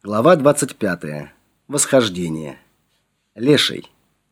Глава 25. Восхождение. Леший.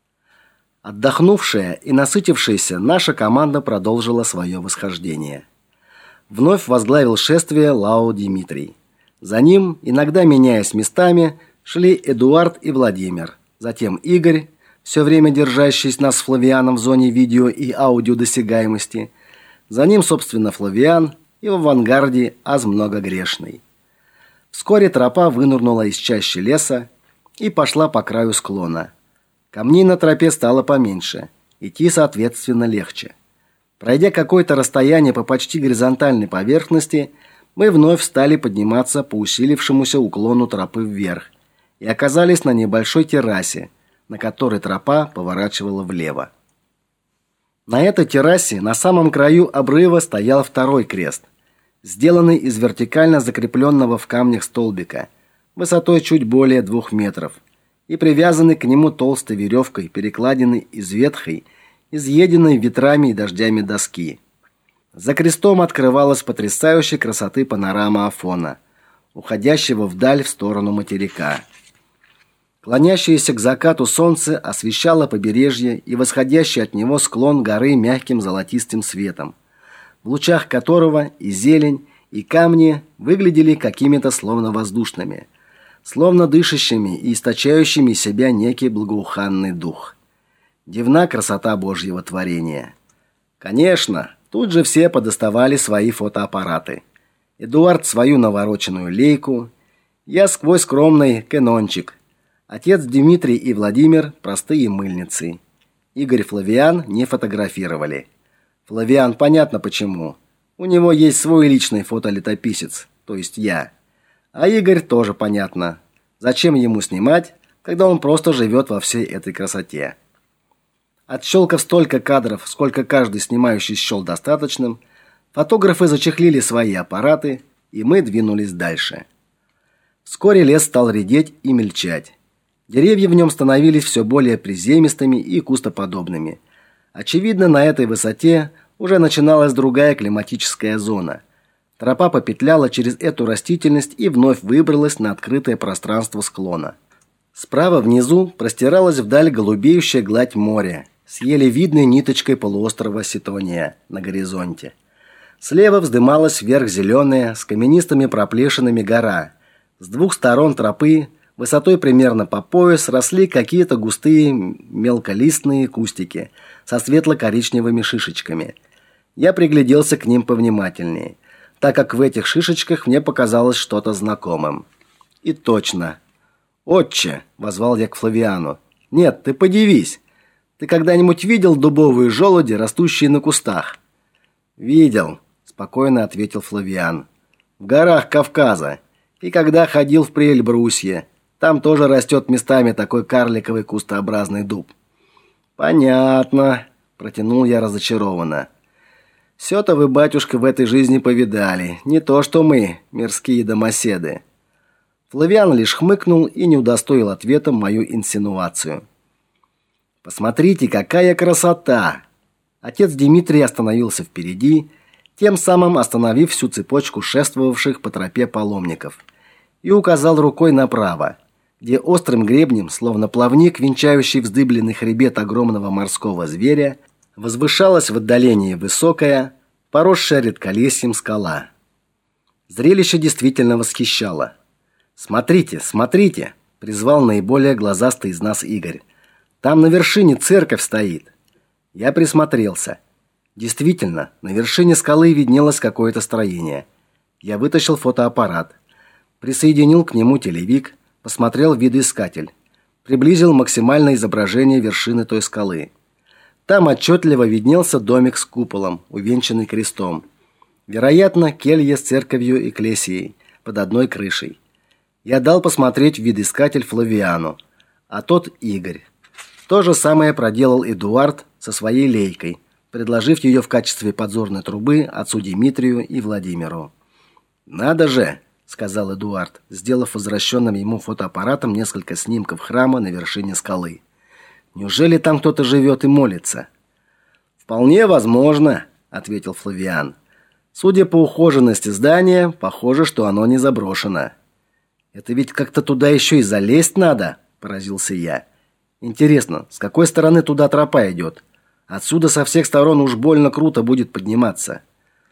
Отдохнувшая и насытившаяся, наша команда продолжила свое восхождение. Вновь возглавил шествие Лао Дмитрий. За ним, иногда меняясь местами, шли Эдуард и Владимир, затем Игорь, все время держащийся нас с Флавианом в зоне видео и аудиодосягаемости, за ним, собственно, Флавиан и в авангарде Аз Многогрешный. Вскоре тропа вынырнула из чащи леса и пошла по краю склона. Камней на тропе стало поменьше, идти, соответственно, легче. Пройдя какое-то расстояние по почти горизонтальной поверхности, мы вновь стали подниматься по усилившемуся уклону тропы вверх и оказались на небольшой террасе, на которой тропа поворачивала влево. На этой террасе на самом краю обрыва стоял второй крест, сделанный из вертикально закрепленного в камнях столбика, высотой чуть более 2 метров, и привязанный к нему толстой веревкой, перекладиной из ветхой, изъеденной ветрами и дождями доски. За крестом открывалась потрясающей красоты панорама Афона, уходящего вдаль в сторону материка. Клонящееся к закату солнце освещало побережье и восходящий от него склон горы мягким золотистым светом, в лучах которого и зелень, и камни выглядели какими-то словно воздушными, словно дышащими и источающими из себя некий благоуханный дух. Дивна красота Божьего творения. Конечно, тут же все подоставали свои фотоаппараты. Эдуард свою навороченную лейку, я сквозь скромный кэнончик, отец Дмитрий и Владимир простые мыльницы. Игорь и Флавиан не фотографировали. Флавиан понятно почему. У него есть свой личный фотолетописец, то есть я. А Игорь тоже понятно. Зачем ему снимать, когда он просто живет во всей этой красоте? Отщелкав столько кадров, сколько каждый снимающий счел достаточным, фотографы зачехлили свои аппараты, и мы двинулись дальше. Вскоре лес стал редеть и мельчать. Деревья в нем становились все более приземистыми и кустоподобными. Очевидно, на этой высоте уже начиналась другая климатическая зона. Тропа попетляла через эту растительность и вновь выбралась на открытое пространство склона. Справа внизу простиралась вдаль голубеющая гладь моря с еле видной ниточкой полуострова Ситония на горизонте. Слева вздымалась вверх зеленая с каменистыми проплешинами гора. С двух сторон тропы, высотой примерно по пояс, росли какие-то густые мелколистные кустики со светло-коричневыми шишечками. Я пригляделся к ним повнимательнее, так как в этих шишечках мне показалось что-то знакомым. И точно. «Отче!» – воззвал я к Флавиану. «Нет, ты подивись! Ты когда-нибудь видел дубовые желуди, растущие на кустах?» «Видел», – спокойно ответил Флавиан. «В горах Кавказа. И когда ходил в Приэльбрусье, там тоже растет местами такой карликовый кустообразный дуб». «Понятно», – протянул я разочарованно. «Все-то вы, батюшка, в этой жизни повидали, не то что мы, мирские домоседы». Флавиан лишь хмыкнул и не удостоил ответом мою инсинуацию. «Посмотрите, какая красота!» Отец Дмитрий остановился впереди, тем самым остановив всю цепочку шествовавших по тропе паломников, и указал рукой направо, где острым гребнем, словно плавник, венчающий вздыбленный хребет огромного морского зверя, возвышалась в отдалении высокая, поросшая редколесьем скала. Зрелище действительно восхищало. «Смотрите, смотрите!» – призвал наиболее глазастый из нас Игорь. «Там на вершине церковь стоит». Я присмотрелся. Действительно, на вершине скалы виднелось какое-то строение. Я вытащил фотоаппарат, присоединил к нему телевик, посмотрел видоискатель, приблизил максимальное изображение вершины той скалы. Там отчетливо виднелся домик с куполом, увенчанный крестом. Вероятно, келья с церковью экклесией под одной крышей. Я дал посмотреть видоискатель Флавиану, а тот Игорь. То же самое проделал Эдуард со своей лейкой, предложив ее в качестве подзорной трубы отцу Дмитрию и Владимиру. «Надо же!» – сказал Эдуард, сделав возвращенным ему фотоаппаратом несколько снимков храма на вершине скалы. «Неужели там кто-то живет и молится?» «Вполне возможно», – ответил Флавиан. «Судя по ухоженности здания, похоже, что оно не заброшено». Это ведь как-то туда еще и залезть надо, поразился я. Интересно, с какой стороны туда тропа идет? Отсюда со всех сторон уж больно круто будет подниматься.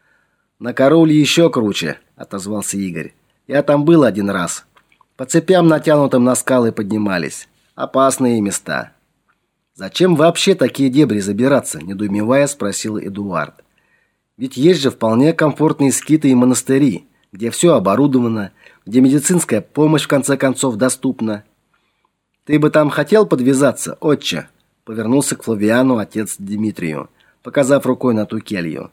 На Карауле еще круче, отозвался Игорь. Я там был один раз. По цепям, натянутым на скалы, поднимались. Опасные места. Зачем вообще такие дебри забираться, недоумевая, спросил Эдуард. Ведь есть же вполне комфортные скиты и монастыри, где все оборудовано, где медицинская помощь в конце концов доступна. Ты бы там хотел подвязаться, отче? Повернулся к Флавиану отец Дмитрию, показав рукой на ту келью.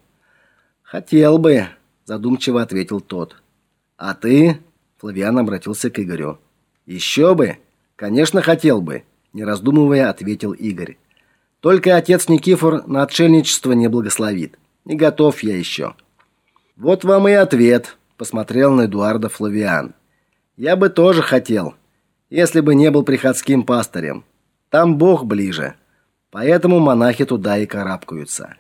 Хотел бы, задумчиво ответил тот. А ты? Флавиан обратился к Игорю. Еще бы, конечно, хотел бы, не раздумывая, ответил Игорь. Только отец Никифор на отшельничество не благословит. Не готов я еще. Вот вам и ответ, посмотрел на Эдуарда Флавиан. Я бы тоже хотел, если бы не был приходским пастырем. Там Бог ближе. Поэтому монахи туда и карабкаются.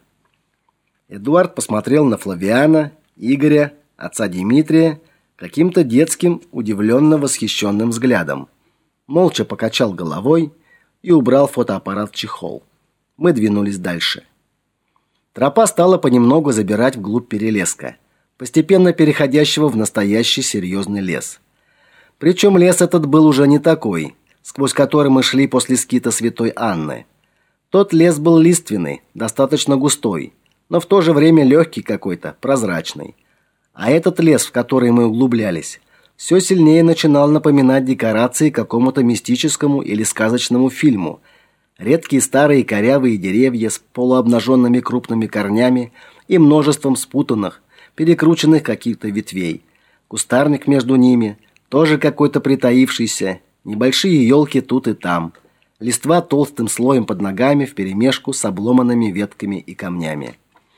Эдуард посмотрел на Флавиана, Игоря, отца Дмитрия каким-то детским, удивленно восхищенным взглядом. Молча покачал головой и убрал фотоаппарат в чехол. Мы двинулись дальше. Тропа стала понемногу забирать вглубь перелеска, постепенно переходящего в настоящий серьезный лес. Причем лес этот был уже не такой, сквозь который мы шли после скита Святой Анны. Тот лес был лиственный, достаточно густой, но в то же время легкий какой-то, прозрачный. А этот лес, в который мы углублялись, все сильнее начинал напоминать декорации к какому-то мистическому или сказочному фильму. Редкие старые корявые деревья с полуобнаженными крупными корнями и множеством спутанных, перекрученных каких-то ветвей. Кустарник между ними, тоже какой-то притаившийся, небольшие елки тут и там. Листва толстым слоем под ногами вперемешку с обломанными ветками и камнями.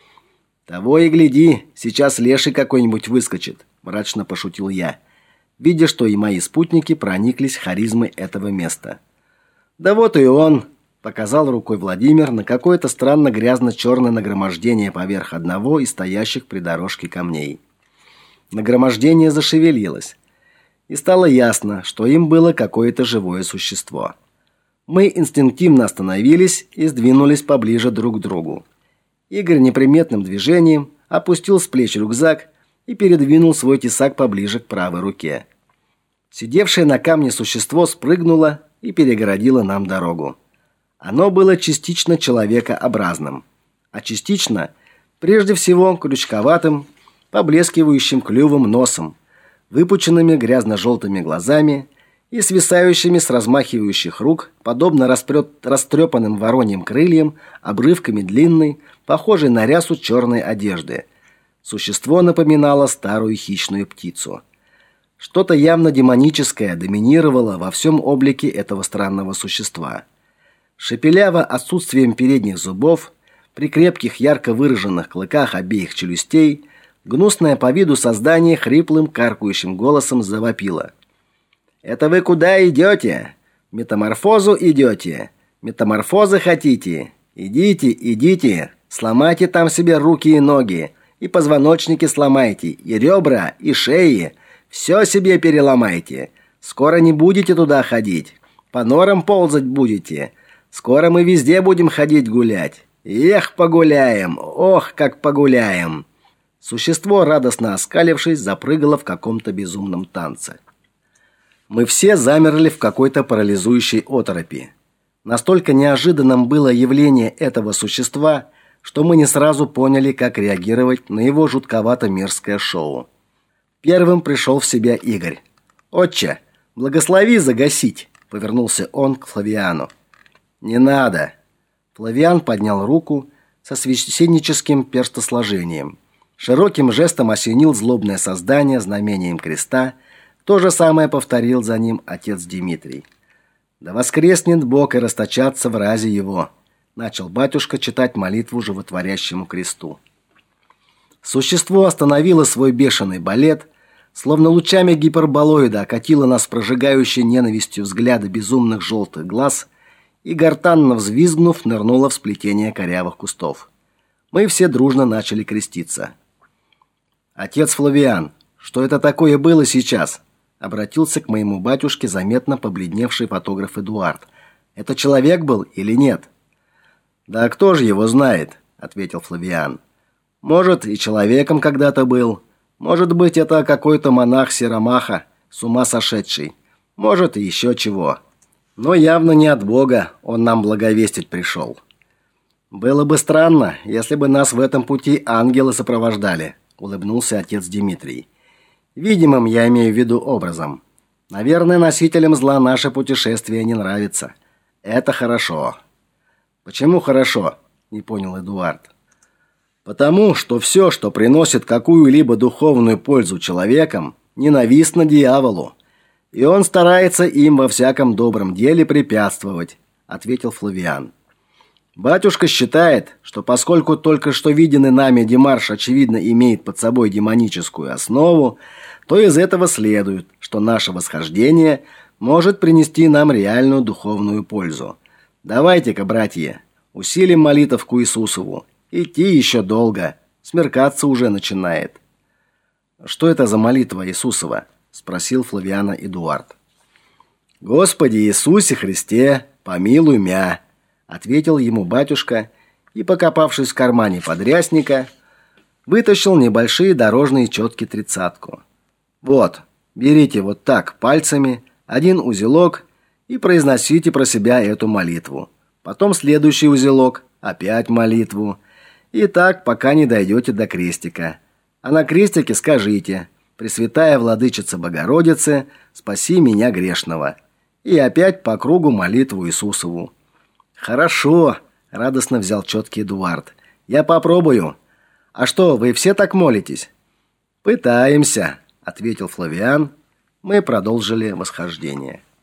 Того и гляди, сейчас леший какой-нибудь выскочит, мрачно пошутил я, видя, что и мои спутники прониклись харизмой этого места. Да вот и он, показал рукой Владимир на какое-то странно грязно-черное нагромождение поверх одного из стоящих при дорожке камней. Нагромождение зашевелилось, и стало ясно, что им было какое-то живое существо. Мы инстинктивно остановились и сдвинулись поближе друг к другу. Игорь неприметным движением опустил с плеч рюкзак и передвинул свой тесак поближе к правой руке. Сидевшее на камне существо спрыгнуло и перегородило нам дорогу. Оно было частично человекообразным, а частично, прежде всего, крючковатым, поблескивающим клювом носом, выпученными грязно-желтыми глазами и свисающими с размахивающих рук, подобно растрепанным вороньим крыльям, обрывками длинной, похожей на рясу черной одежды. Существо напоминало старую хищную птицу. Что-то явно демоническое доминировало во всем облике этого странного существа. Шепеляво отсутствием передних зубов, при крепких ярко выраженных клыках обеих челюстей, гнусное по виду создание хриплым каркающим голосом завопило: «Это вы куда идете? Метаморфозу идете? Метаморфозы хотите? Идите, идите, сломайте там себе руки и ноги, и позвоночники сломайте, и ребра, и шеи, все себе переломайте. Скоро не будете туда ходить, по норам ползать будете. Скоро мы везде будем ходить гулять. Эх, погуляем, ох, как погуляем!» Существо, радостно оскалившись, запрыгало в каком-то безумном танце. Мы все замерли в какой-то парализующей оторопи. Настолько неожиданным было явление этого существа, что мы не сразу поняли, как реагировать на его жутковато-мерзкое шоу. Первым пришел в себя Игорь. «Отче, благослови загасить!» — повернулся он к Флавиану. «Не надо!» Флавиан поднял руку со священническим перстосложением. Широким жестом осенил злобное создание знамением креста. То же самое повторил за ним отец Дмитрий. «Да воскреснет Бог и расточатся врази его», — начал батюшка читать молитву животворящему кресту. Существо остановило свой бешеный балет, словно лучами гиперболоида окатило нас прожигающей ненавистью взгляда безумных желтых глаз и, гортанно взвизгнув, нырнуло в сплетение корявых кустов. Мы все дружно начали креститься. «Отец Флавиан, что это такое было сейчас?» обратился к моему батюшке заметно побледневший фотограф Эдуард. Это человек был или нет? Да кто же его знает, ответил Флавиан. Может, и человеком когда-то был. Может быть, это какой-то монах Серомаха, с ума сошедший. Может, и еще чего. Но явно не от Бога он нам благовестить пришел. Было бы странно, если бы нас в этом пути ангелы сопровождали, улыбнулся отец Дмитрий. Видимым я имею в виду образом. Наверное, носителям зла наше путешествие не нравится. Это хорошо. Почему хорошо? Не понял Эдуард. Потому что все, что приносит какую-либо духовную пользу человекам, ненавистно дьяволу, и он старается им во всяком добром деле препятствовать, ответил Флавиан. Батюшка считает, что поскольку только что виденный нами демарш очевидно имеет под собой демоническую основу, то из этого следует, что наше восхождение может принести нам реальную духовную пользу. Давайте-ка, братья, усилим молитву Иисусову. Идти еще долго, смеркаться уже начинает. Что это за молитва Иисусова? Спросил Флавиана Эдуард. Господи Иисусе Христе, помилуй мя, ответил ему батюшка и, покопавшись в кармане подрясника, вытащил небольшие дорожные четки тридцатку. Вот, берите вот так пальцами один узелок и произносите про себя эту молитву. Потом следующий узелок, опять молитву. И так, пока не дойдете до крестика. А на крестике скажите: «Пресвятая Владычица Богородице, спаси меня грешного». И опять по кругу молитву Иисусову. Хорошо, радостно взял четки Эдуард. Я попробую. А что, вы все так молитесь? Пытаемся, ответил Флавиан. Мы продолжили восхождение.